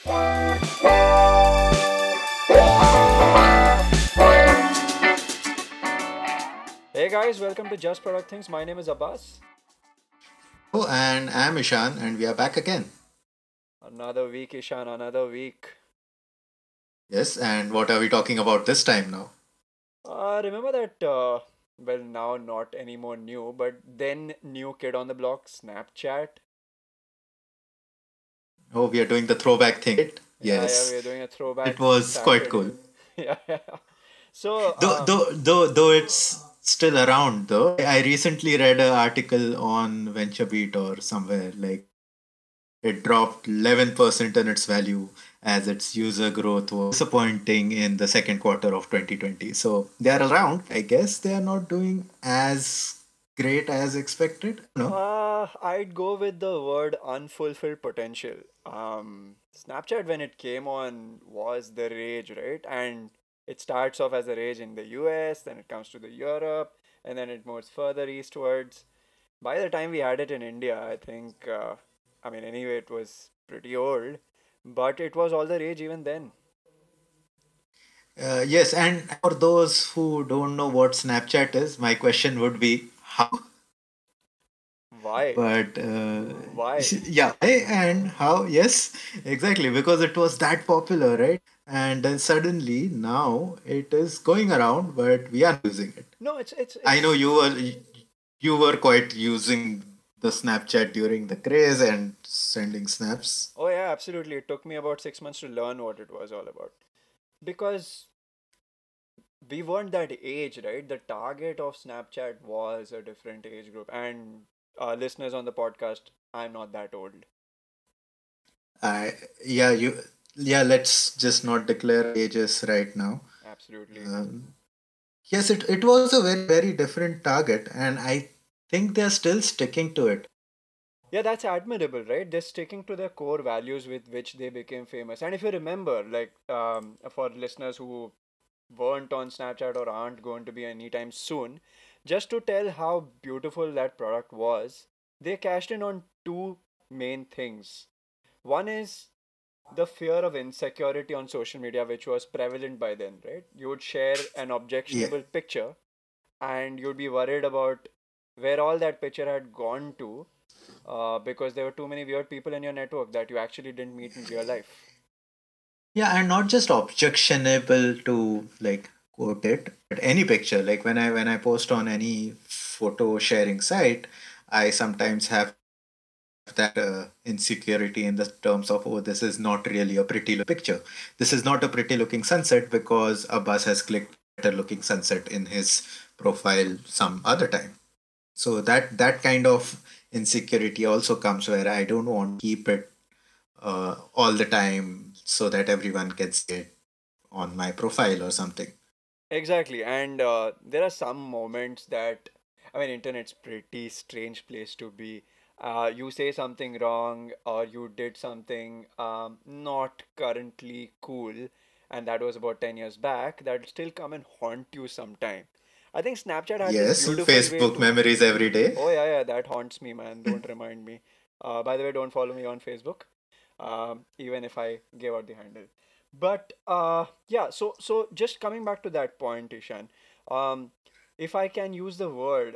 Hey guys, welcome to Just Product Things. My name is Abbas. Oh, and I'm Ishan, and we are back again. Another week, Ishan, another week. Yes, and what are we talking about this time now? Remember that, well, now not anymore new, but then new kid on the block, Snapchat? Oh, we are doing the throwback thing. Right? Yeah, Yes, we're doing a it throwback was quite Saturday. cool. Yeah, yeah. So, Though it's still around, though. I recently read an article on VentureBeat or somewhere like it dropped 11% in its value as its user growth was disappointing in the second quarter of 2020. So they are around. I guess they are not doing as great as expected. No. I'd go with the word unfulfilled potential. Snapchat, when it came on, was the rage, right? And it starts off as a rage in the US, then it comes to the Europe, and then it moves further eastwards. By the time we had it in India, I think, I mean, anyway, it was pretty old, but it was all the rage even then. Yes, and for those who don't know what Snapchat is, my question would be how? Why? But Why? yeah, why and how? Yes, exactly, because it was that popular, right? And then suddenly now it is going around, but we are using it. No, it's I know it's you were quite using the Snapchat during the craze and sending snaps. Oh yeah, absolutely. It took me about 6 months to learn what it was all about because we weren't that age, right? The target of Snapchat was a different age group. And listeners on the podcast, I'm not that old. I yeah you yeah. Let's just not declare ages right now. Absolutely. Um, Yes, it was a very different target, and I think they're still sticking to it. Yeah, that's admirable, right? They're sticking to their core values with which they became famous. And if you remember, like for listeners who weren't on Snapchat or aren't going to be anytime soon, just to tell how beautiful that product was, they cashed in on two main things. One is the fear of insecurity on social media, which was prevalent by then, right? You would share an Yeah, objectionable picture and you'd be worried about where all that picture had gone to because there were too many weird people in your network that you actually didn't meet in real life. yeah, and not just objectionable to like quote it, but any picture. Like when I post on any photo sharing site, I sometimes have that insecurity in the terms of, oh, this is not really a pretty picture. This is not a pretty looking sunset because Abbas has clicked better looking sunset in his profile some other time. So that kind of insecurity also comes where I don't want to keep it all the time so that everyone can see it on my profile or something. Exactly, and there are some moments that I mean, internet's pretty strange place to be. You say something wrong or you did something not currently cool, and that was about 10 years back. That'll still come and haunt you sometime. I think Snapchat had this Yes, beautiful way Facebook to. memories every day. Oh yeah, yeah, that haunts me, man. Don't remind me. By the way, don't follow me on Facebook, even if I gave out the handle. But yeah, so just coming back to that point, Ishan, um, if I can use the word,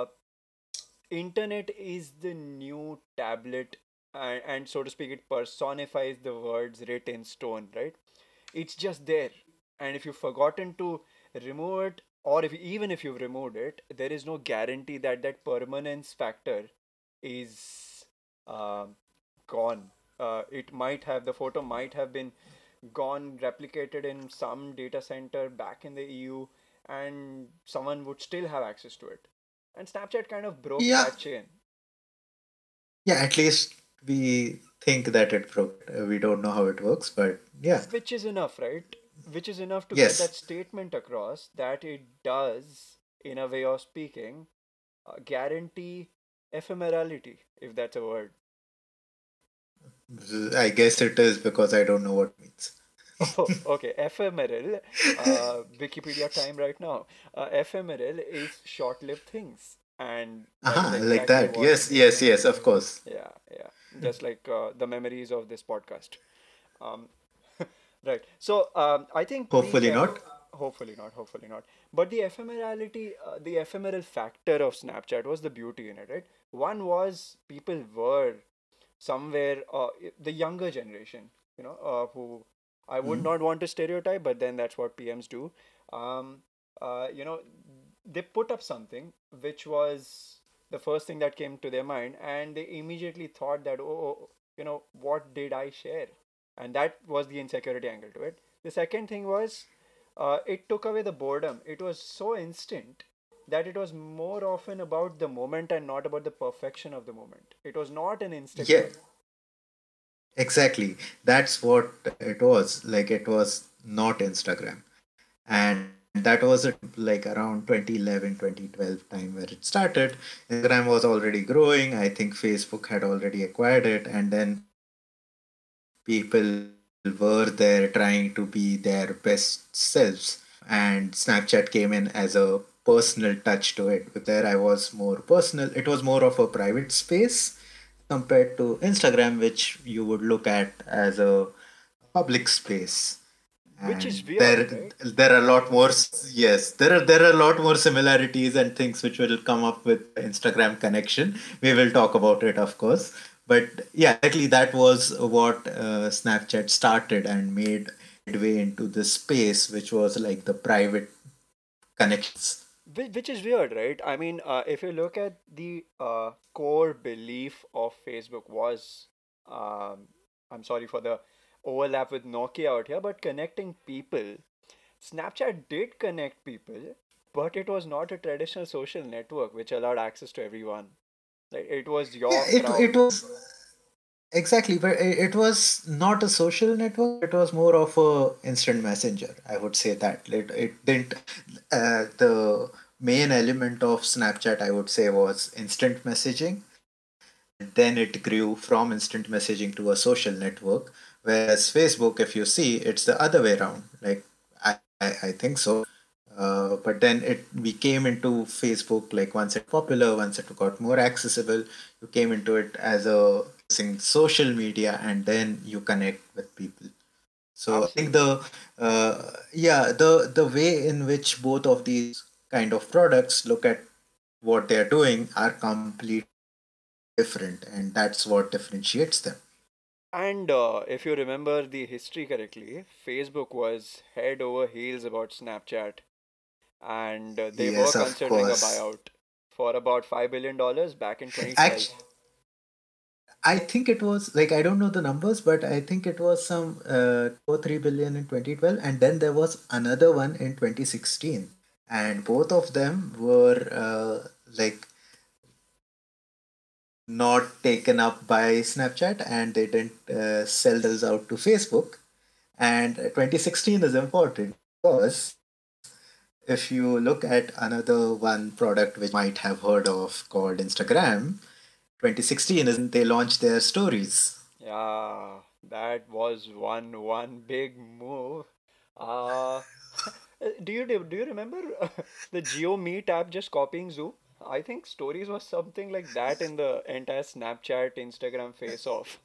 internet is the new tablet, and so to speak, it personifies the words written in stone, right? It's just there, and if you've forgotten to remove it, or if even if you've removed it, there is no guarantee that that permanence factor is um gone. It might have the photo might have been gone, replicated in some data center back in the EU, and someone would still have access to it. And Snapchat kind of broke Yeah, that chain. yeah. At least we think that it broke. We don't know how it works, but yeah, Which is enough, right? Which is enough to get that yes. statement across that it does, in a way of speaking, guarantee ephemerality, if that's a word. I guess it is because I don't know what it means. Oh, okay. Ephemeral. Wikipedia time right now. Ephemeral is short-lived things, and that is Aha, like exactly that. what Yes, yes, yes. Of course. yeah, yeah. Just like the memories of this podcast. Um, right. So I think Hopefully not. hopefully not, hopefully not. But the ephemerality, the ephemeral factor of Snapchat was the beauty in it, right? One was people were somewhere the younger generation, who I would Hmm. not want to stereotype, but then that's what PMs do. Um, you know, they put up something which was the first thing that came to their mind, and they immediately thought that, oh, what did I share? And that was the insecurity angle to it. The second thing was, it took away the boredom. It was so instant that it was more often about the moment and not about the perfection of the moment. It was not an Yeah, Instagram. exactly. That's what it was. Like it was not Instagram. And that was at like around 2011, 2012 time where it started. Instagram was already growing. I think Facebook had already acquired it. And then people were there trying to be their best selves. And Snapchat came in as a personal touch to it. There, I was more personal. It was more of a private space compared to Instagram, which you would look at as a public space. Which And is weird, right? there are a lot more, yes, there are a lot more similarities and things which will come up with Instagram connection. We will talk about it, of course. But yeah, exactly, that was what Snapchat started and made way into this space, which was like the private connections. Which is weird, right? I mean, if you look at the core belief of Facebook was, um, I'm sorry for the overlap with Nokia out here, but connecting people. Snapchat did connect people, but it was not a traditional social network which allowed access to everyone. Like, it was Yeah, your it crowd. was exactly, but it was not a social network. It was more of a instant messenger. I would say that it didn't. The main element of Snapchat, I would say, was instant messaging. Then it grew from instant messaging to a social network. Whereas Facebook, if you see, it's the other way around. Like I think so. But then we came into Facebook like once it popular, once it got more accessible, you came into it as a using social media, and then you connect with people. So I think Absolutely. the way in which both of these kind of products look at what they are doing are completely different, and that's what differentiates them. And if you remember the history correctly, Facebook was head over heels about Snapchat, and they were Yes, of considering a course. buyout for about $5 billion back in 2012. Actually, I think it was like I don't know the numbers, but I think it was some 2 or 3 billion in 2012, and then there was another one in 2016, and both of them were like not taken up by Snapchat, and they didn't sell those out to Facebook. And 2016 is important because if you look at another one product which might have heard of called Instagram, 2016 is they launched their stories. Yeah, that was one big move. Uh, do you remember the Geo Meet app just copying Zoom? I think stories was something like that in the entire Snapchat, Instagram face off.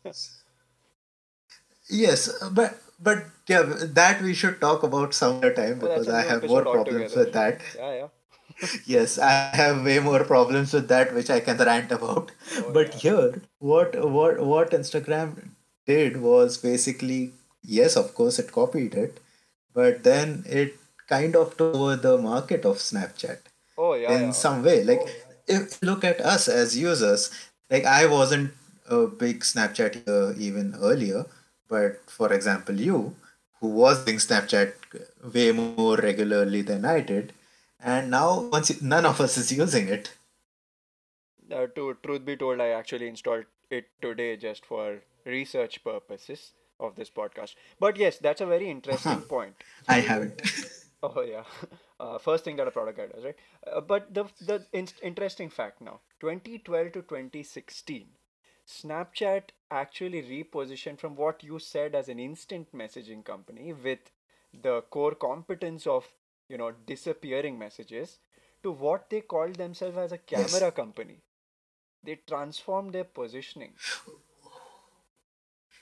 Yes, but yeah, that we should talk about some other time Oh, that's because a I new have more episode problems altogether. with that. Yeah, yeah. Yes, I have way more problems with that which I can rant about. Oh, But yeah. here, what Instagram did was basically, yes, of course it copied it, but then it kind of took over the market of Snapchat Oh, yeah, in yeah. some way. Like if you look at us as users, like I wasn't a big Snapchat user even earlier, but for example, you who was using Snapchat way more regularly than I did, and now none of us is using it. To truth be told, I actually installed it today just for research purposes of this podcast. But yes, that's a very Huh. interesting point. I haven't. Oh yeah, first thing that a product guide does, right? But the interesting fact now, 2012 to 2016, Snapchat actually repositioned from what you said as an instant messaging company with the core competence of disappearing messages to what they called themselves as a Yes. camera company. They transformed their positioning.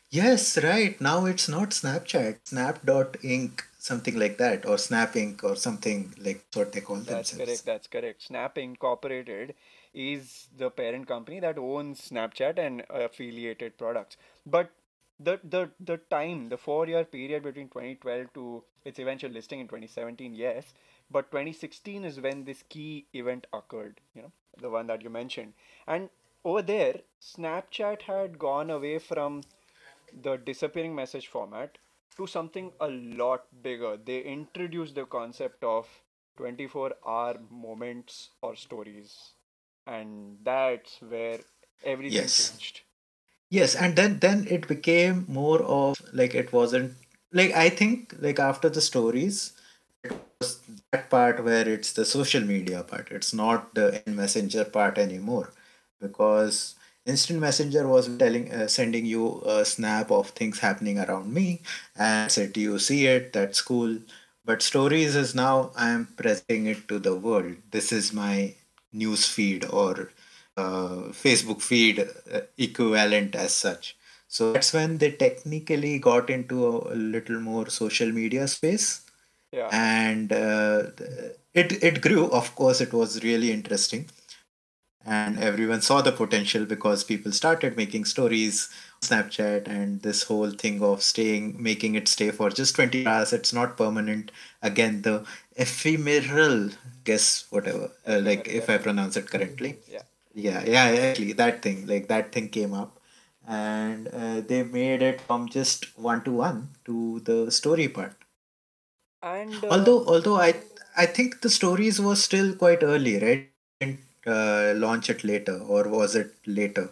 Yes, right. Now it's not Snapchat, Snap.Inc., something like that, or Snap Inc., or something like what they call That's correct. themselves. That's correct. Snap Incorporated is the parent company that owns Snapchat and affiliated products. But the time, the 4 year period between 2012 to its eventual listing in 2017, yes. But 2016 is when this key event occurred, the one that you mentioned. And over there, Snapchat had gone away from the disappearing message format to something a lot bigger. They introduced the concept of 24-hour moments or stories, and that's where everything Yes. changed. Yes, and then it became more of like it wasn't like I think like after the stories, that part where it's the social media part. It's not the in messenger part anymore, because instant messenger was telling sending you a snap of things happening around me, and that's it. You see it, that's cool. But stories is now I am presenting it to the world. This is my news feed or Facebook feed equivalent as such. So that's when they technically got into a little more social media space, Yeah, and it grew. Of course, it was really interesting, and everyone saw the potential because people started making stories on Snapchat, and this whole thing of staying making it stay for just 20 hours. It's not permanent. Again, the ephemeral, guess whatever, like ephemeral, if I ephemeral. pronounce it correctly. Yeah, Yeah, actually that thing, like that thing came up, and they made it from just one to one to the story part. and Although I think the stories was still quite early, right? Didn't launch it later, or was it later?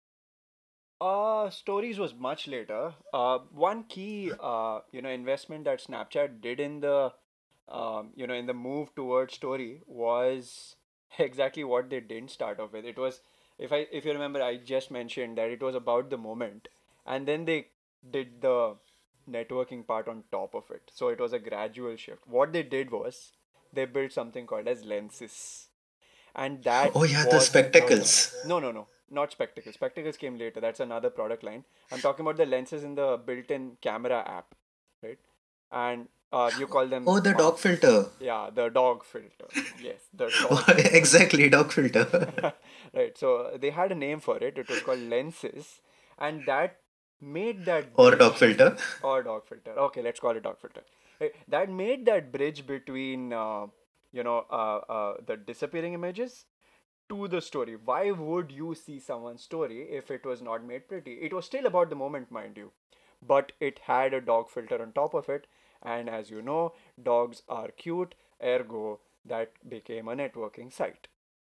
stories was much later. One key, investment that Snapchat did in the, in the move towards story was exactly what they didn't start off with. It was, if you remember, I just mentioned that it was about the moment, and then they did the networking part on top of it. So it was a gradual shift. What they did was they built something called as lenses, and that Oh yeah, the was the spectacles. no, not spectacles. Spectacles came later. That's another product line. I'm talking about the lenses in the built-in camera app, right? And you call them Oh, the dog filter. yeah, the dog filter. Yes, the dog filter. Exactly, dog filter. Right. So they had a name for it. It was called lenses, and that made that Or dog bridge, filter. or dog filter. Okay, let's call it dog filter. Right. That made that bridge between the disappearing images to the story. Why would you see someone's story if it was not made pretty? It was still about the moment, mind you, but it had a dog filter on top of it. And as you know, dogs are cute, ergo, that became a networking site.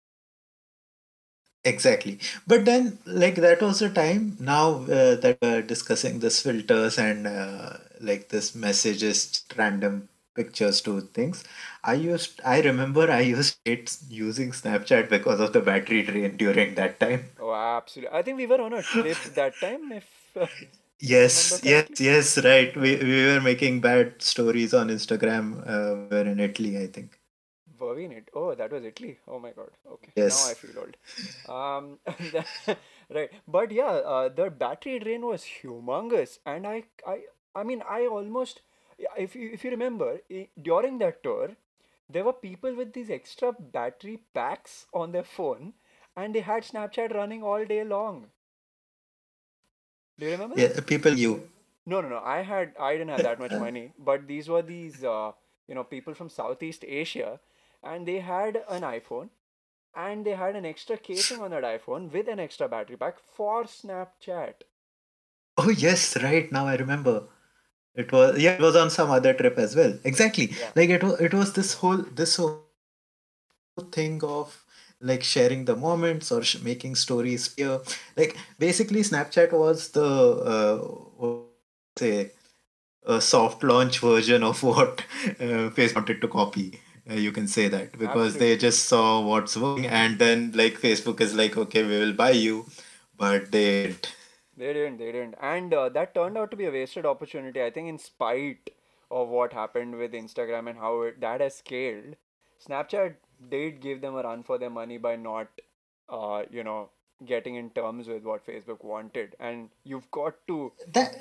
Exactly. But then, like, that was the time now that discussing this filters and like this messages, random pictures to things. I remember I used it using Snapchat because of the battery drain during that time. Oh, absolutely. I think we were on a trip that time, if I remember correctly. Yes, right. We were making bad stories on Instagram. We were in Italy, I think. Were we in it? Oh, that was Italy. Oh my God. Okay, now I Yes. feel old. Right. But yeah, the battery drain was humongous, and I mean, I almost, yeah, if you remember, during that tour, there were people with these extra battery packs on their phone, and they had Snapchat running all day long. Do you remember Yeah, this? people you. No. I didn't have that much money, but these were people from Southeast Asia, and they had an iPhone, and they had an extra casing on that iPhone with an extra battery pack for Snapchat. Oh yes, right. Now I remember. It was on some other trip as well. Exactly. Yeah, Like it was this whole thing of like sharing the moments or making stories here. Like basically Snapchat was the what say a soft launch version of what Facebook wanted to copy. You can say that because they absolutely. just saw what's working, and then like Facebook is like, okay, we will buy you, but they didn't. They didn't, and that turned out to be a wasted opportunity. I think, in spite of what happened with Instagram and how that has scaled, Snapchat did give them a run for their money by not, getting in terms with what Facebook wanted, and That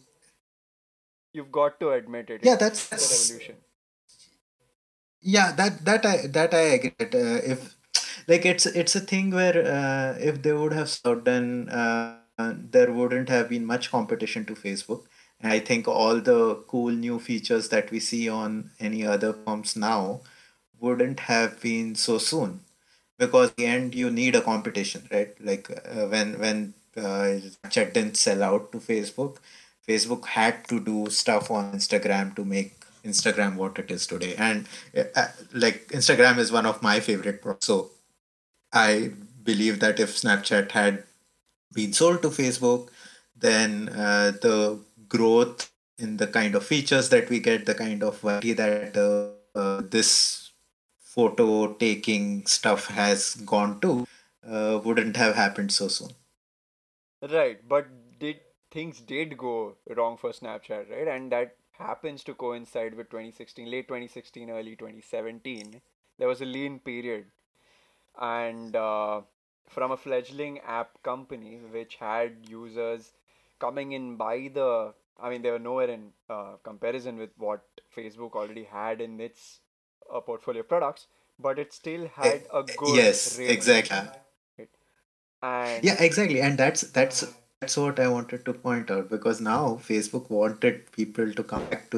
you've got to admit it. yeah, It's a revolution. yeah, that I agree. That, if like it's a thing where if they would have slowed down, there wouldn't have been much competition to Facebook. And I think all the cool new features that we see on any other platforms now wouldn't have been so soon, because in the end you need a competition, right? Like when Snapchat didn't sell out to Facebook, Facebook had to do stuff on Instagram to make Instagram what it is today. And like Instagram is one of my favorite products. So I believe that if Snapchat had been sold to Facebook, then the growth in the kind of features that we get, the kind of variety that this photo taking stuff has gone to, wouldn't have happened so soon. Right, but did things did go wrong for Snapchat, right? And that happens to coincide with 2016, late 2016, early 2017. There was a lean period, and from a fledgling app company which had users coming in by the, I mean, they were nowhere in comparison with what Facebook already had in its portfolio of products, but it still Eh, had a good yes, reach, exactly. right? And Yeah, exactly. And that's what I wanted to point out, because now Facebook wanted people to come back to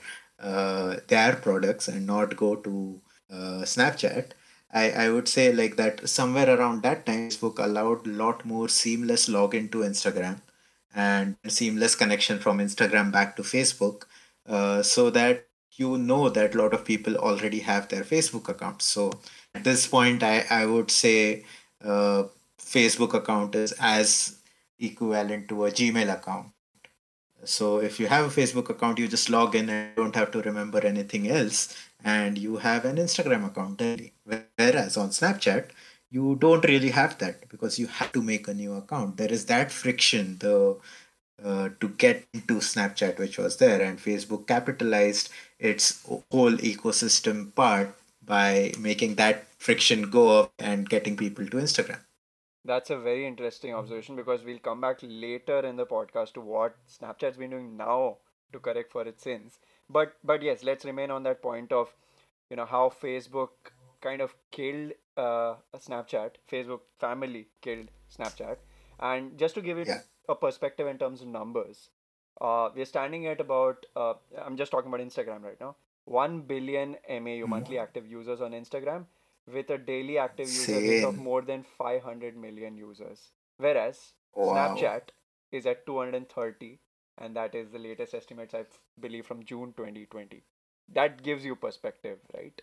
their products and not go to Snapchat. I would say like that somewhere around that time, Facebook allowed a lot more seamless login to Instagram and seamless connection from Instagram back to Facebook, so that you know that a lot of people already have their Facebook accounts. So at this point, I would say uh, Facebook account is as equivalent to a Gmail account. So if you have a Facebook account, you just log in and don't have to remember anything else, and you have an Instagram account daily. Whereas on Snapchat, you don't really have that, because you have to make a new account. There is that friction, the to get into Snapchat, which was there, and Facebook capitalized its whole ecosystem part by making that friction go up and getting people to Instagram. that's a very interesting observation because we'll come back later in the podcast to what Snapchat's been doing now to correct for its sins. But yes, let's remain on that point of how Facebook kind of killed Snapchat. Facebook family killed Snapchat, and just to give it Yeah. a perspective in terms of numbers, we're standing at about I'm just talking about Instagram right now. 1 billion MAU, monthly Mhm. active users on Instagram, with a daily active user base of Same. more than 500 million users. Whereas Wow. Snapchat is at 230, and that is the latest estimates I believe from June 2020. That gives you perspective, right?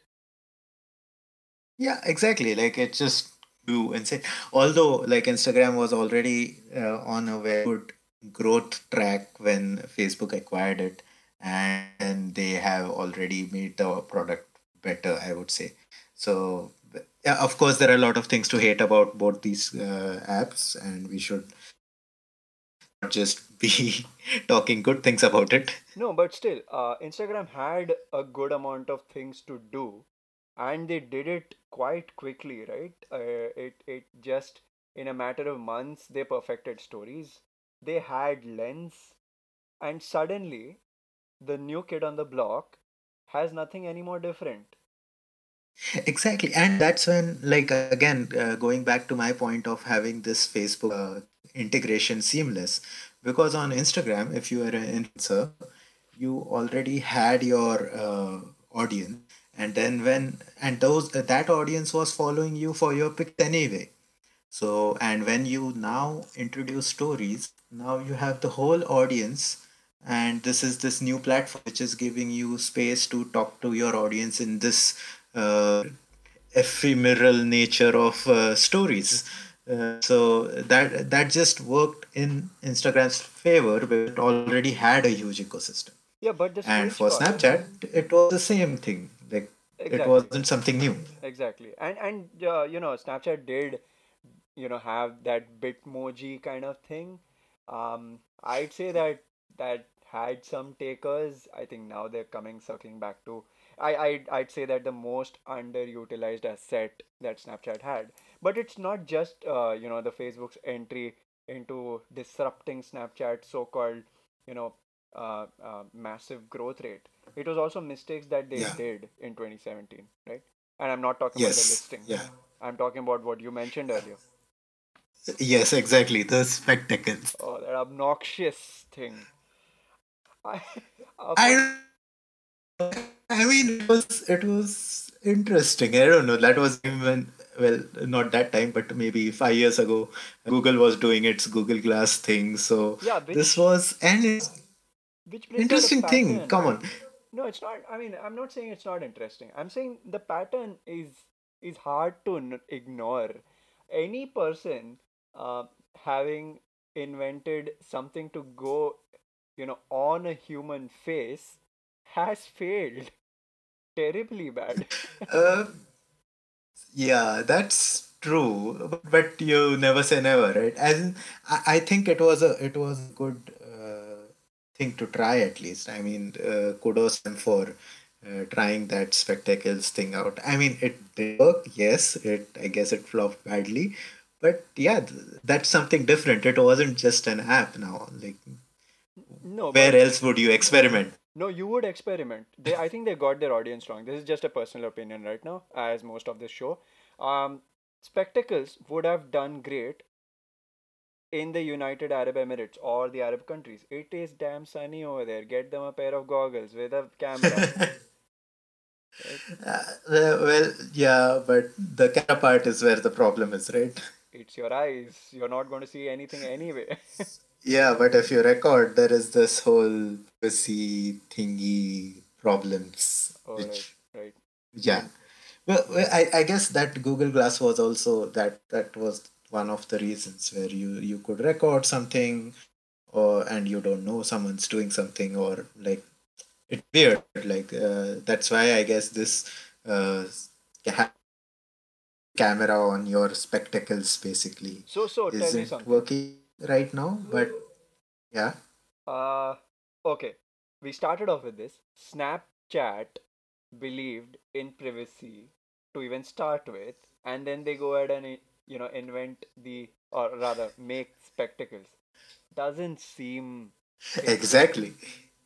Yeah, exactly. Like it just grew insane. Although, like Instagram was already on a very good growth track when Facebook acquired it, and they have already made the product better, I would say. So, yeah, of course, there are a lot of things to hate about both these apps, and we should not just be talking good things about it. No, but still, Instagram had a good amount of things to do, and they did it quite quickly, right? It just in a matter of months they perfected stories. They had lens, and suddenly the new kid on the block has nothing any more different. Exactly. And that's when, like, again, going back to my point of having this Facebook integration seamless, because on Instagram, if you are an influencer, you already had your audience, and then and that audience was following you for your pics anyway. So, and when you now introduce stories, now you have the whole audience, and this new platform which is giving you space to talk to your audience in this ephemeral nature of stories. So that just worked in Instagram's favor, because it already had a huge ecosystem. Yeah, but the And strange for part, Snapchat, it was the same thing. Like it exactly, wasn't something new. exactly, and Snapchat did have that Bitmoji kind of thing. I'd say that had some takers. I think now they're coming circling back to I'd say that the most underutilized asset that Snapchat had. But it's not just the Facebook's entry into disrupting Snapchat's so-called you know massive growth rate. It was also mistakes that they Yeah. did in 2017, right? And I'm not talking about the Yes. listing. Yeah. I'm talking about what you mentioned earlier. Yes, exactly. The spectacles. Oh, that obnoxious thing. I, for I I mean, it was interesting. I don't know. That was even, well, not that time, but maybe 5 years ago, Google was doing its Google Glass thing. So yeah, this was an which brings out a interesting thing. pattern, Come right? on. No, it's not. I mean, I'm not saying it's not interesting. I'm saying the pattern is hard to ignore. Any person uh, having invented something to go, on a human face has failed terribly bad. Uh, yeah, that's true. But you never say never, right? As in, I think it was a good thing to try at least. I mean, kudos to them for trying that spectacles thing out. I mean, it did work. Yes, I guess it flopped badly, but yeah, that's something different. It wasn't just an app now. Like, No, where but else would you experiment? no, you would experiment. I think they got their audience wrong. This is just a personal opinion right now, as most of this show. Um, Spectacles would have done great in the United Arab Emirates or the Arab countries. It is damn sunny over there. Get them a pair of goggles with a camera, right? Well, yeah, but the camera part is where the problem is, right? It's your eyes. You're not going to see anything anyway. Yeah, but if you record, there is this whole privacy thingy problems, All right, which, right. yeah. Well, I guess that Google Glass was also that was one of the reasons where you could record something, or and you don't know someone's doing something, or like it's weird. Like that's why I guess this uh, camera on your spectacles basically So tell me isn't something. working right now. But yeah. Uh, okay. We started off with this. Snapchat believed in privacy to even start with, and then they go ahead and invent or rather make spectacles. Doesn't seem safe. Exactly.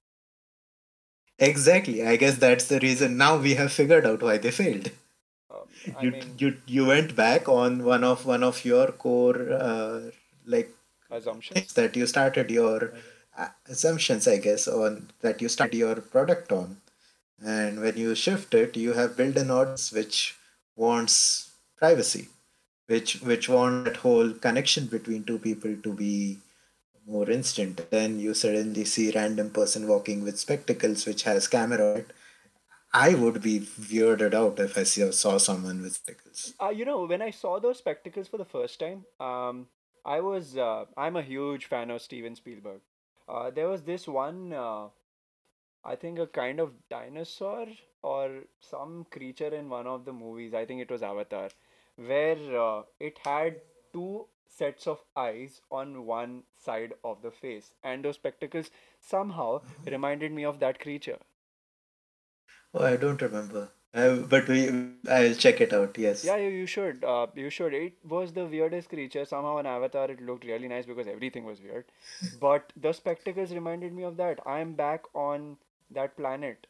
Exactly. I guess that's the reason now we have figured out why they failed. I You mean, you went back on one of your core like things assumptions. that you started your assumptions, I guess, on that you started your product on. And when you shift it, you have built an audience which wants privacy, which wants that whole connection between two people to be more instant. Then you suddenly see random person walking with spectacles which has camera on it. I would be weirded out if I saw someone with spectacles. When I saw those spectacles for the first time, I'm a huge fan of Steven Spielberg. There was this one, I think a kind of dinosaur or some creature in one of the movies. I think it was Avatar, where it had two sets of eyes on one side of the face, and those spectacles somehow reminded me of that creature. Oh, I don't remember. But I'll check it out. Yeah, Yes. you should. You should. It was the weirdest creature. Somehow in Avatar, it looked really nice because everything was weird. But the spectacles reminded me of that. I'm back on that planet.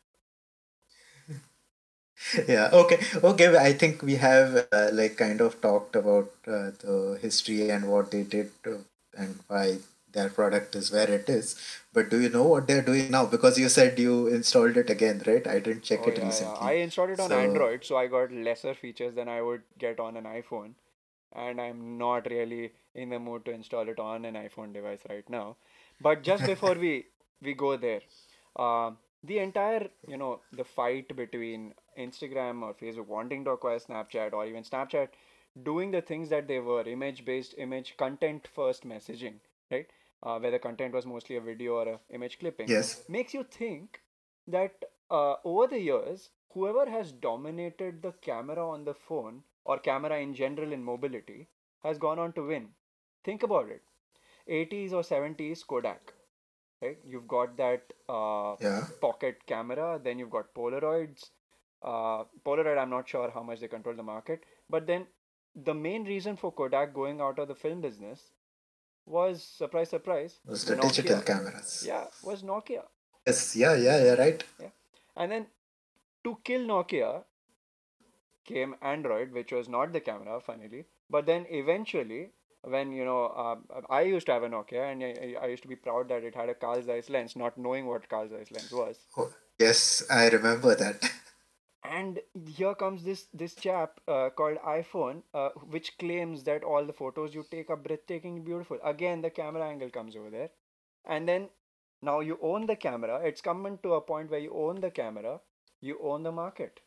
Yeah. Okay. Okay. I think we have like kind of talked about the history and what they did and why their product is where it is. But do you know what they're doing now? Because you said you installed it again, right? I didn't check Oh it yeah, yeah. I recently. installed it on So Android, so I got lesser features than I would get on an iPhone. And I'm not really in the mood to install it on an iPhone device right now. But just before we go there, the entire the fight between Instagram or Facebook wanting to acquire Snapchat or even Snapchat doing the things that they were image content first messaging, right? Where the content was mostly a video or a image clipping, yes. makes you think that over the years, whoever has dominated the camera on the phone or camera in general in mobility has gone on to win. Think about it. 80s or 70s Kodak, right? You've got that Yeah. pocket camera, then you've got Polaroids. Polaroid, I'm not sure how much they control the market. But then the main reason for Kodak going out of the film business was, surprise, surprise, Was the digital Nokia. cameras. Yeah, was Nokia. Yes, yeah, right. Yeah. And then to kill Nokia came Android, which was not the camera, funnily. But then eventually, when I used to have a Nokia, and I used to be proud that it had a Carl Zeiss lens, not knowing what Carl Zeiss lens was. Oh, yes, I remember that. And here comes this chap called iPhone, which claims that all the photos you take are breathtaking beautiful. Again, the camera angle comes over there, and then now you own the camera. It's come to a point where you own the camera, you own the market.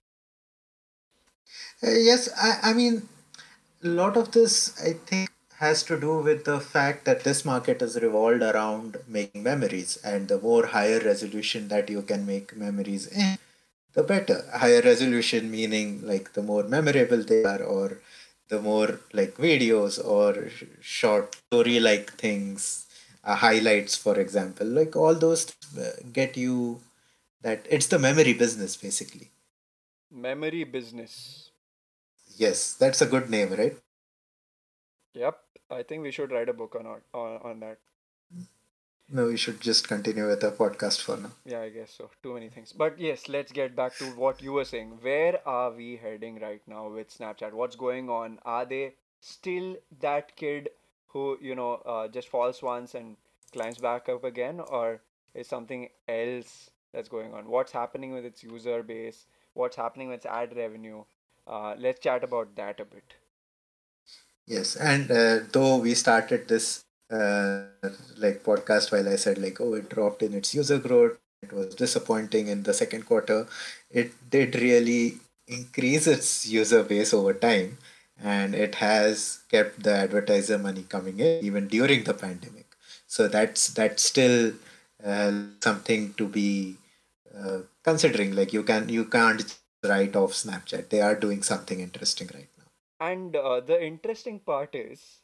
Yes, I mean, a lot of this, I think, has to do with the fact that this market is revolved around making memories, and the more higher resolution that you can make memories in, the better. Higher resolution meaning like the more memorable they are, or the more like videos or short story like things, highlights, for example. Like all those get you that it's the memory business basically. Memory business. Yes, that's a good name, right? Yep, I think we should write a book on that. No, we should just continue with the podcast for now. Yeah, I guess so. Too many things. But yes, let's get back to what you were saying. Where are we heading right now with Snapchat? What's going on? Are they still that kid who, just falls once and climbs back up again? Or is something else that's going on? What's happening with its user base? What's happening with its ad revenue? Let's chat about that a bit. Yes, and though we started this like podcast while I said like, oh, it dropped in its user growth, it was disappointing in the second quarter. It did really increase its user base over time, and it has kept the advertiser money coming in even during the pandemic. So that's still something to be considering. Like you can't write off Snapchat. They are doing something interesting right now. And the interesting part is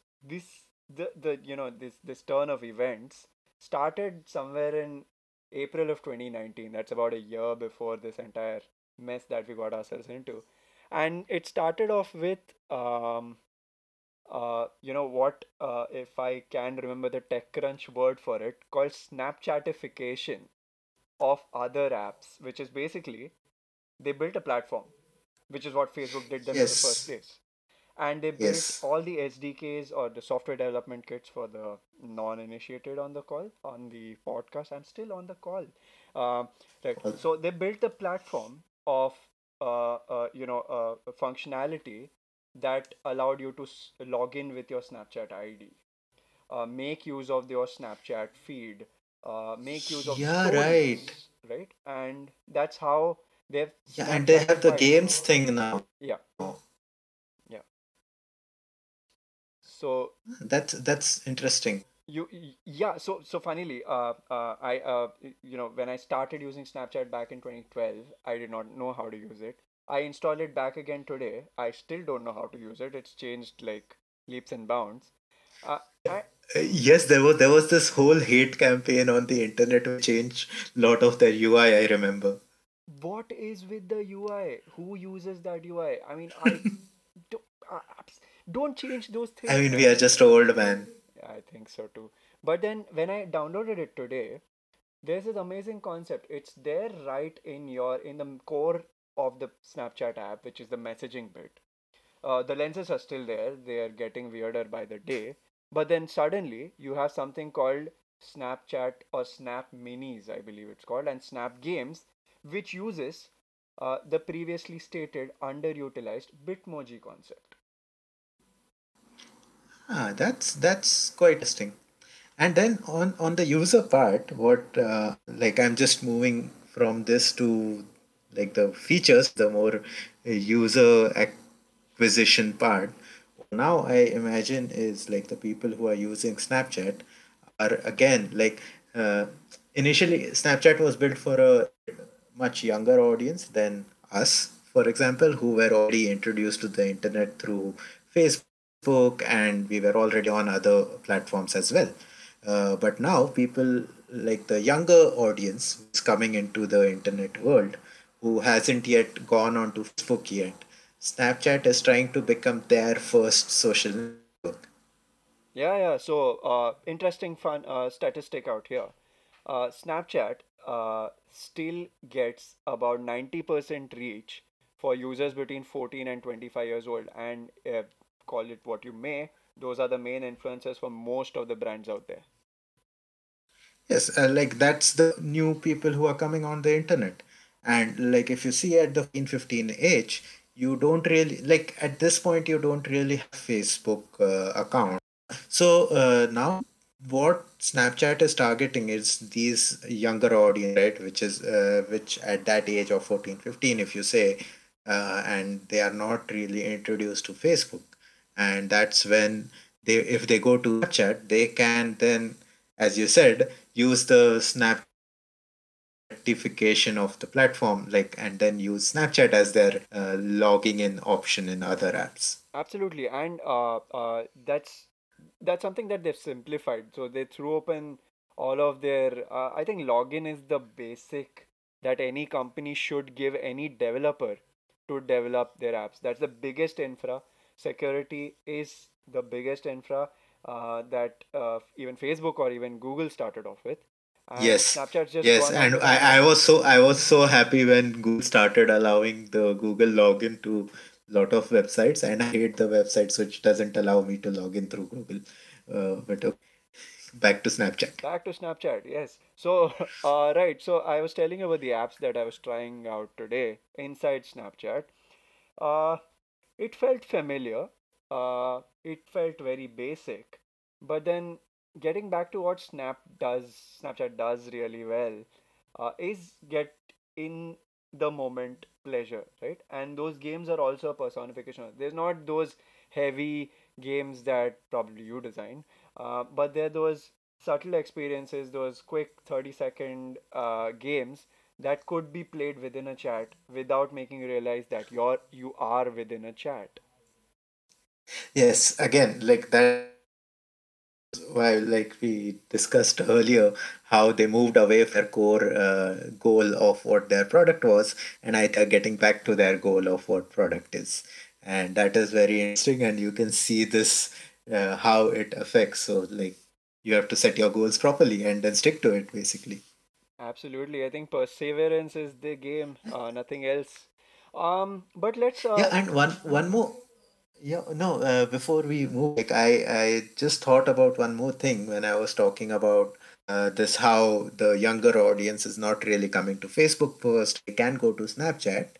this turn of events started somewhere in April of 2019. That's about a year before this entire mess that we got ourselves into, and it started off with what, if I can remember the TechCrunch word for it, called Snapchatification of other apps, which is basically they built a platform, which is what Facebook did them in the first Yes, place, and they built yes. all the SDKs or the software development kits for the non-initiated on the call on the podcast. I'm still on the call. Uh, right. So they built the platform of functionality that allowed you to log in with your Snapchat ID, make use of your Snapchat feed, make use of Yeah, right. stories, right? And that's how they've Yeah, and they have the Snapchatified. games thing now. Yeah, yeah. So That's interesting. yeah, so funnily, I when I started using Snapchat back in 2012, I did not know how to use it. I installed it back again today. I still don't know how to use it. It's changed like leaps and bounds. uh, I, Yes, there was this whole hate campaign on the internet which changed a lot of their UI, I remember. what is with the UI? Who uses that UI? I mean, I don't, uh, don't change those I things, mean, we man. are just old, man. Yeah, I think so too. But then when I downloaded it today, there's this amazing concept. It's there right in the core of the Snapchat app, which is the messaging bit. The lenses are still there. They are getting weirder by the day. But then suddenly you have something called Snapchat or Snap Minis, I believe it's called, and Snap Games, which uses the previously stated underutilized Bitmoji concept. That's quite interesting. And then on the user part, what like I'm just moving from this to like the features, the more user acquisition part. Now I imagine is like the people who are using Snapchat are again like uh, initially Snapchat was built for a much younger audience than us, for example, who were already introduced to the internet through Facebook, and we were already on other platforms as well. But now people like the younger audience is coming into the internet world who hasn't yet gone onto Facebook yet. Snapchat is trying to become their first social network. Yeah, yeah. So, interesting fun statistic out here. Snapchat still gets about 90% reach for users between 14 and 25 years old, and call it what you may, those are the main influencers for most of the brands out there. Yes, like that's the new people who are coming on the internet. And like if you see at the 15 age, you don't really like at this point you don't really have Facebook account. So now what Snapchat is targeting is these younger audience, right? Which is which at that age of 14, 15, if you say, and they are not really introduced to Facebook. And that's when they, if they go to Snapchat, they can then, as you said, use the Snap notification of the platform, like, and then use Snapchat as their logging in option in other apps. Absolutely, and that's something that they've simplified. So they threw open all of their. I think login is the basic that any company should give any developer to develop their apps. That's the biggest infra. Security is the biggest infra that even Facebook or even Google started off with, and Yes, Snapchat's just yes, gone on and to the next I level. was so happy when Google started allowing the Google login to lot of websites, and I hate the websites which doesn't allow me to log in through Google. But okay, back to Snapchat. Back to Snapchat, yes. So, right. So I was telling you about the apps that I was trying out today inside Snapchat. Uh, it felt familiar. It felt very basic. But then getting back to what Snapchat does really well, is get in the moment pleasure, right? And those games are also a personification. There's not those heavy games that probably you design, but they're those subtle experiences, those quick 30-second games that could be played within a chat without making you realize that you are within a chat. Yes, again, like that why, like we discussed earlier, how they moved away from their core goal of what their product was, and I think getting back to their goal of what product is, and that is very interesting. And you can see this how it affects. So, like, you have to set your goals properly and then stick to it, basically. Absolutely, I think perseverance is the game, nothing else. But let's Yeah, and one more. Yeah, no, before we move, like I just thought about one more thing when I was talking about this how the younger audience is not really coming to Facebook first. They can go to Snapchat.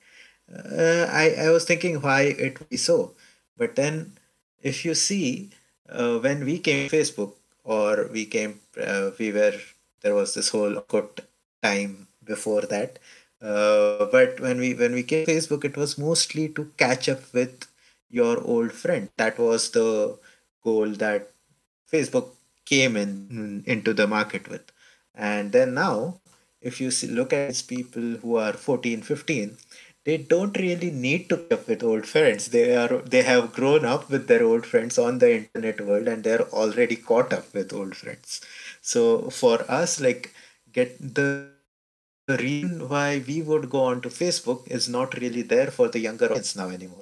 I was thinking why it would be so. But then if you see, when we came to Facebook, or we were, there was this whole awkward time before that. But when we came to Facebook, it was mostly to catch up with your old friend. That was the goal that Facebook came into the market with. And then now, if you see, look at these people who are 14, 15, they don't really need to keep up with old friends. They have grown up with their old friends on the internet world, and they're already caught up with old friends. So for us, like, get the reason why we would go on to Facebook is not really there for the younger audience now anymore.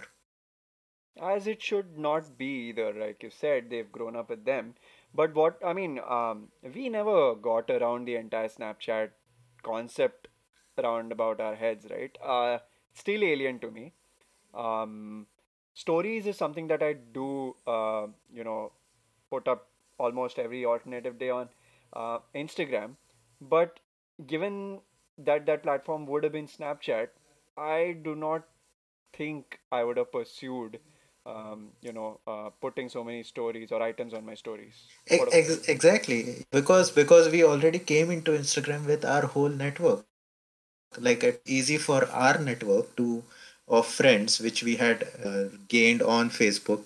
as it should not be either, like you said, they've grown up with them. But what I mean, we never got around the entire Snapchat concept around about our heads, right? Still alien to me. um, Stories is something that I do, put up almost every alternative day on Instagram. But given that that platform would have been Snapchat, I do not think I would have pursued, putting so many stories or items on my stories. What about you? Exactly, because we already came into Instagram with our whole network. Like it's easy for our network to of friends which we had gained on Facebook,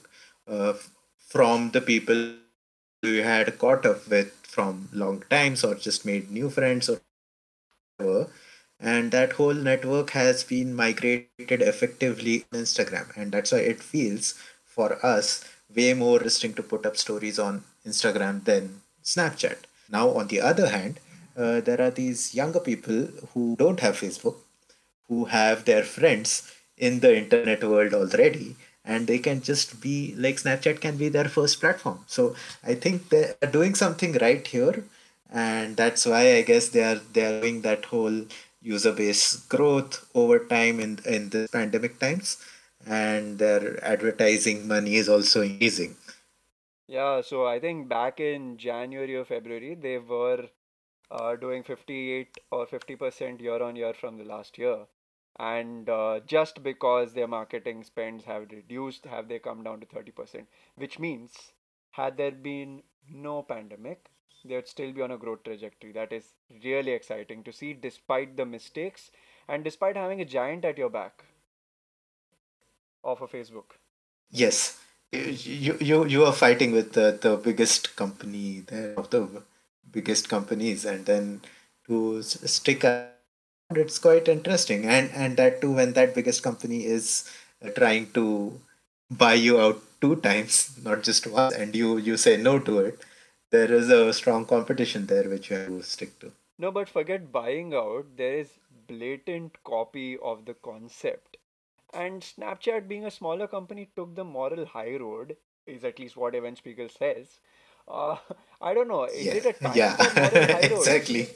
from the people we had caught up with from long times, or just made new friends or whatever. And that whole network has been migrated effectively on Instagram, and that's why it feels for us way more interesting to put up stories on Instagram than Snapchat. Now, on the other hand, there are these younger people who don't have Facebook, who have their friends in the internet world already, and they can just be like Snapchat can be their first platform. So I think they're doing something right here, and that's why I guess they are doing that whole user base growth over time in the pandemic times, and their advertising money is also increasing. Yeah, so I think back in January or February, they were doing 58 or 50% year on year from the last year. And just because their marketing spends have reduced, have they come down to 30%, which means had there been no pandemic, they would still be on a growth trajectory. That is really exciting to see, despite the mistakes and despite having a giant at your back of a Facebook. Yes, you are fighting with the biggest company there of the biggest companies, and then to stick around, it's quite interesting. And that too when that biggest company is trying to buy you out two times, not just once, and you say no to it. There is a strong competition there which you have to stick to. No, but forget buying out, there is blatant copy of the concept. And Snapchat, being a smaller company, took the moral high road, is at least what Evan Spiegel says. Uh, I don't know, is Yeah, it a time yeah, for moral high roads? exactly.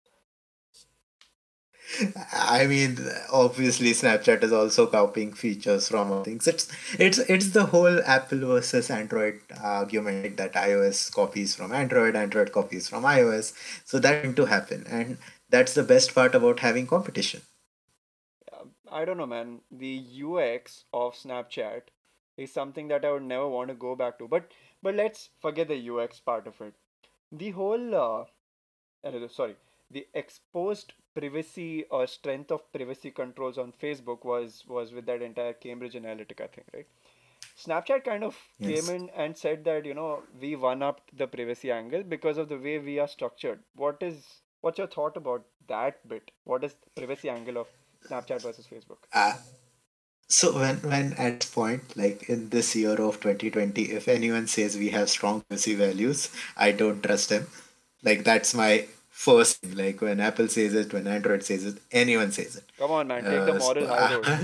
I mean, obviously, Snapchat is also copying features from other things. It's the whole Apple versus Android argument, like that iOS copies from Android, Android copies from iOS. So that's going to happen, and that's the best part about having competition. I don't know, man. The UX of Snapchat is something that I would never want to go back to. But let's forget the UX part of it. The whole sorry, the exposed privacy or strength of privacy controls on Facebook was with that entire Cambridge Analytica thing, right? Snapchat kind of came Yes. in and said that, we one upped the privacy angle because of the way we are structured. What's your thought about that bit? What is the privacy angle of Snapchat versus Facebook? Uh, so when at this point, like in this year of 2020, if anyone says we have strong privacy values, I don't trust them. Like that's my first thing. Like when Apple says it, when Android says it, anyone says it. Come on, man, take the moral So, high road.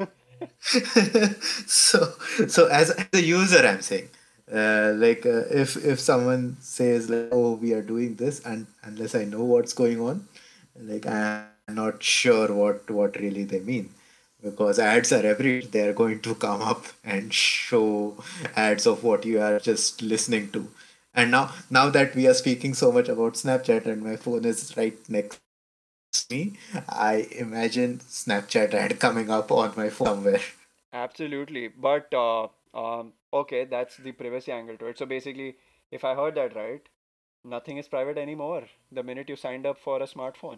so so as a user, I'm saying, if someone says like, oh, we are doing this, and unless I know what's going on, like I'm not sure what really they mean, because ads are everywhere. They're going to come up and show ads of what you are just listening to. And now that we are speaking so much about Snapchat and my phone is right next me, I imagine Snapchat ad coming up on my phone somewhere. Absolutely. But okay, that's the privacy angle to it. So basically, if I heard that right, nothing is private anymore the minute you signed up for a smartphone.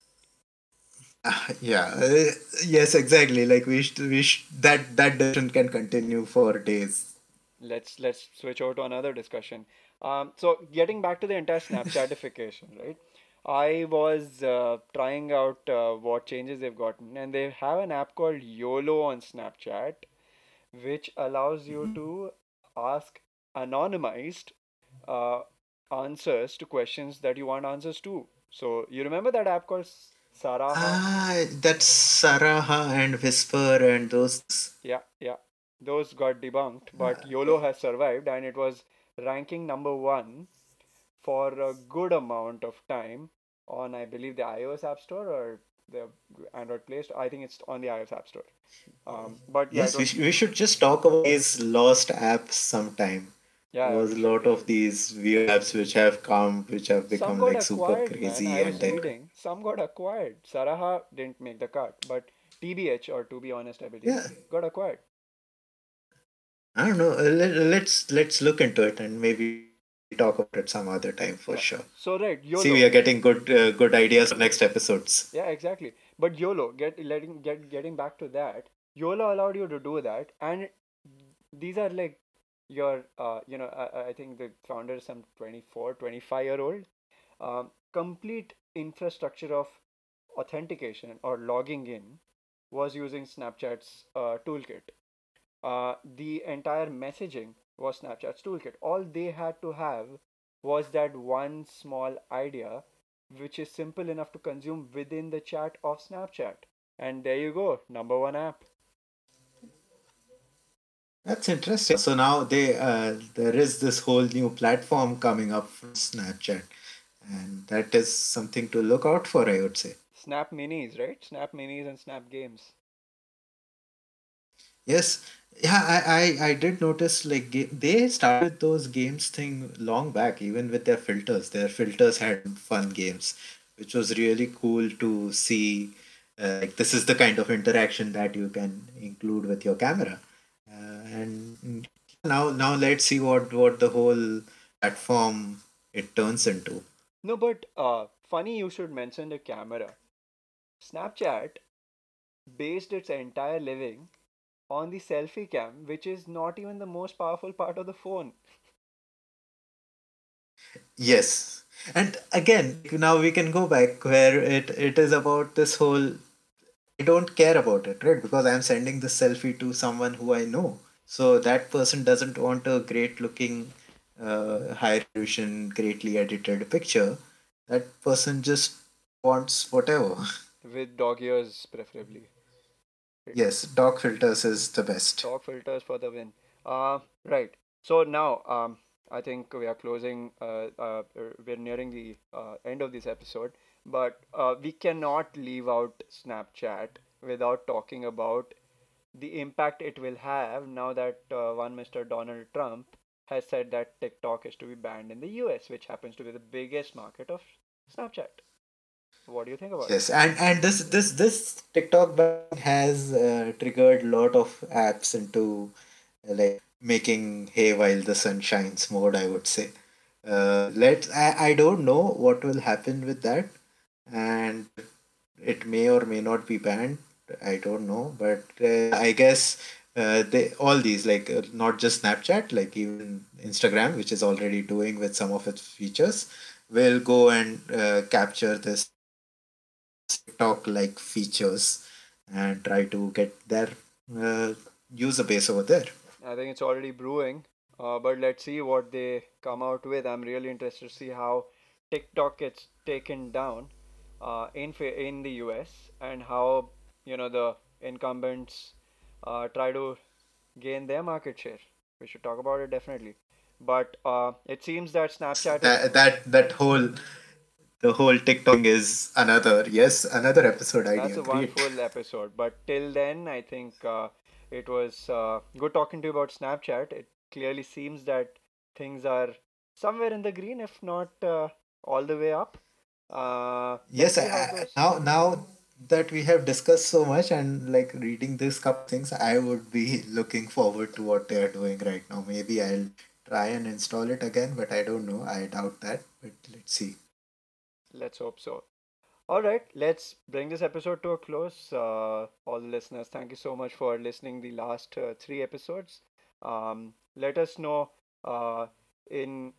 Yeah, yes, exactly. Like that discussion can continue for days. Let's switch over to another discussion. So getting back to the entire Snapchatification, right? I was trying out what changes they've gotten, and they have an app called YOLO on Snapchat, which allows you to ask anonymized uh, answers to questions that you want answers to. So you remember that app called Saraha? That's Saraha and Whisper and those. Yeah, yeah. Those got debunked, but YOLO has survived, and it was ranking number one for a good amount of time on, I believe, the iOS App Store or the Android Play Store. I think it's on the iOS App Store. But yeah, it Yes, was, we should just talk about these lost apps sometime. There yeah, was we a should, lot we of should. these weird apps which have come, which have Some become got like super acquired, man. crazy, I and was then reading. Some got acquired. Saraha didn't make the cut, but TBH, or to be honest, I believe, yeah, got acquired. I don't know. Let's look into it and maybe talk about it some other time for Yeah. sure. So right, See, we YOLO. are getting good ideas for next episodes. Yeah, exactly. But YOLO, getting back to that, YOLO allowed you to do that, and these are like your I think the founder is some 24, 25-year old. Complete infrastructure of authentication or logging in was using Snapchat's toolkit. The entire messaging was Snapchat's toolkit. All they had to have was that one small idea, which is simple enough to consume within the chat of Snapchat. And there you go, number one app. That's interesting. So now there is this whole new platform coming up from Snapchat, and that is something to look out for, I would say. Snap Minis, right? Snap Minis and Snap Games. Yes, yeah, I did notice like they started those games thing long back, even with their filters. Their filters had fun games, which was really cool to see. Like this is the kind of interaction that you can include with your camera, and now let's see what the whole platform it turns into. No, but funny you should mention the camera. Snapchat based its entire living on the selfie cam, which is not even the most powerful part of the phone. Yes, and again, now we can go back where it is about this whole I don't care about it, right? Because I'm sending this selfie to someone who I know. So that person doesn't want a great looking, high resolution, greatly edited picture. That person just wants whatever. With dog ears, preferably. Right. Yes, dog filters is the best. Dog filters for the win. Right. So now, I think we are closing. We're nearing the end of this episode, but we cannot leave out Snapchat without talking about the impact it will have now that one Mr. Donald Trump has said that TikTok is to be banned in the US, which happens to be the biggest market of Snapchat. What do you think about it? Yes, and this TikTok ban has triggered a lot of apps into like making hay while the sun shines mode, I would say. I don't know what will happen with that, and it may or may not be banned. I don't know, but I guess they all these like not just Snapchat, like even Instagram, which is already doing with some of its features, will go and capture this TikTok like features and try to get their uh, user base over there. I think it's already brewing, but let's see what they come out with. I'm really interested to see how TikTok gets taken down in the US and how the incumbents try to gain their market share. We should talk about it definitely. But it seems that Snapchat is That whole the whole TikTok thing is another episode that's idea. a one Great. full episode. But till then, I think it was good talking to you about Snapchat. It clearly seems that things are somewhere in the green, if not all the way up. Let's Yes, see how it goes. now that we have discussed so much and like reading this couple things, I would be looking forward to what they are doing right now. Maybe I'll try and install it again, but I don't know. I doubt that, but let's see. Let's hope so. All right, let's bring this episode to a close. All the listeners, thank you so much for listening the last three episodes. Let us know uh, in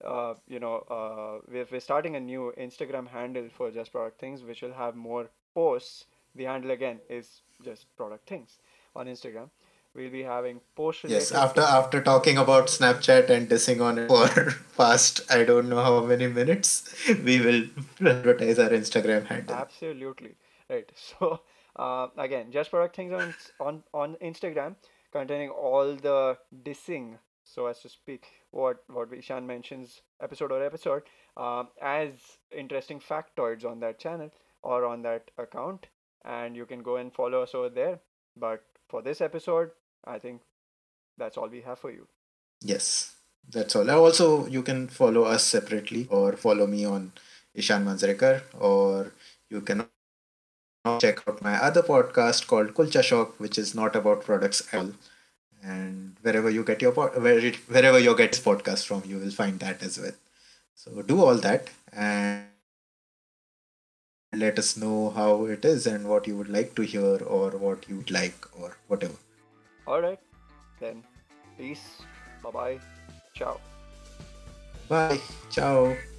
we're starting a new Instagram handle for Just Product Things, which will have more posts. The handle again is Just Product Things on Instagram. We'll be having posts Yes, related to after talking about Snapchat and dissing on it for past I don't know how many minutes, we will advertise our Instagram handle. absolutely right. So again, Just Product Things on Instagram, containing all the dissing, so as to speak, what Ishan mentions episode, as interesting factoids on that channel or on that account, and you can go and follow us over there. But for this episode, I think that's all we have for you. Yes, that's all. Also, you can follow us separately or follow me on Ishan Manzrekar, or you can check out my other podcast called Kulcha Shock, which is not about products at all. And wherever you get wherever you get this podcast from, you will find that as well. So do all that and let us know how it is and what you would like to hear or what you would like or whatever. All right, then, peace, bye bye, ciao. Bye. Ciao.